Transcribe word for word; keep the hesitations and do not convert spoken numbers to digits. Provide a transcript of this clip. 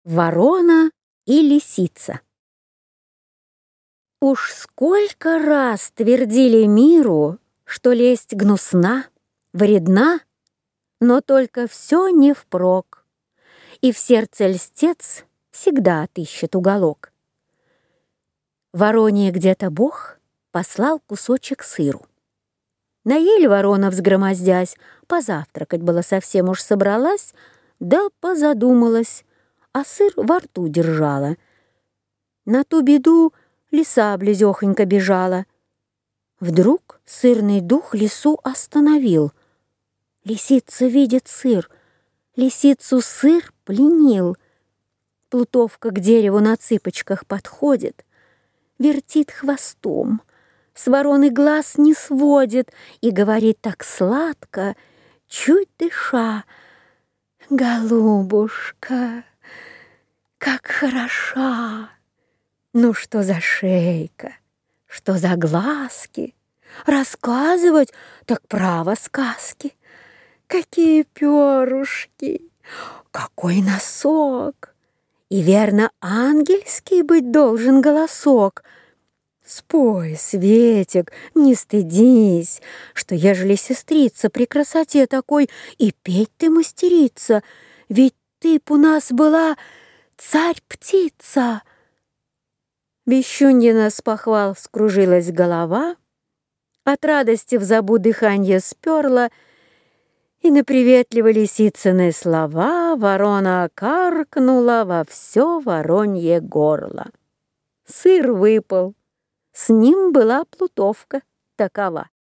Ворона и лисица. Уж сколько раз твердили миру, что лесть гнусна, вредна, но только все не впрок, и в сердце льстец всегда отыщет уголок. Вороне где-то Бог послал кусочек сыру. Наели ворона, взгромоздясь, позавтракать было совсем уж собралась, да позадумалась, а сыр во рту держала. На ту беду лиса близёхонько бежала. Вдруг сырный дух лису остановил. Лисица видит сыр, лисицу сыр пленил. Плутовка к дереву на цыпочках подходит, вертит хвостом, с вороны глаз не сводит и говорит так сладко, чуть дыша: «Голубушка, как хороша! Ну что за шейка, что за глазки! Рассказывать так право сказки! Какие перышки, какой носок! И верно, ангельский быть должен голосок. Спой, Светик, не стыдись, что ежели сестрица при красоте такой, и петь ты мастерица, ведь ты б у нас была царь-птица». Вещуньина с похвал вскружилась голова, от радости в забу дыханье сперла, и на приветливо лисицыны слова ворона каркнула во все воронье горло. Сыр выпал, с ним была плутовка такова.